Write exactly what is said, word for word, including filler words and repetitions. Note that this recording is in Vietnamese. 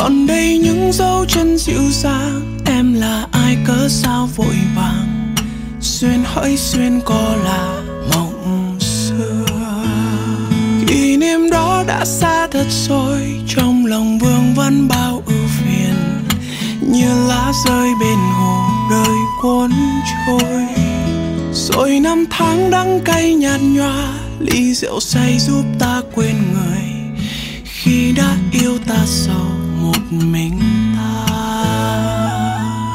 còn đây những dấu chân dịu dàng. Em là ai cớ sao vội vàng, xuyên hỡi xuyên có là mộng xưa. Kỷ niệm đó đã xa thật rồi, trong lòng vương vấn bao ưu phiền, như lá rơi bên hồ đời cuốn trôi. Rồi năm tháng đắng cay nhạt nhòa, ly rượu say giúp ta quên người khi đã yêu ta sầu một mình ta.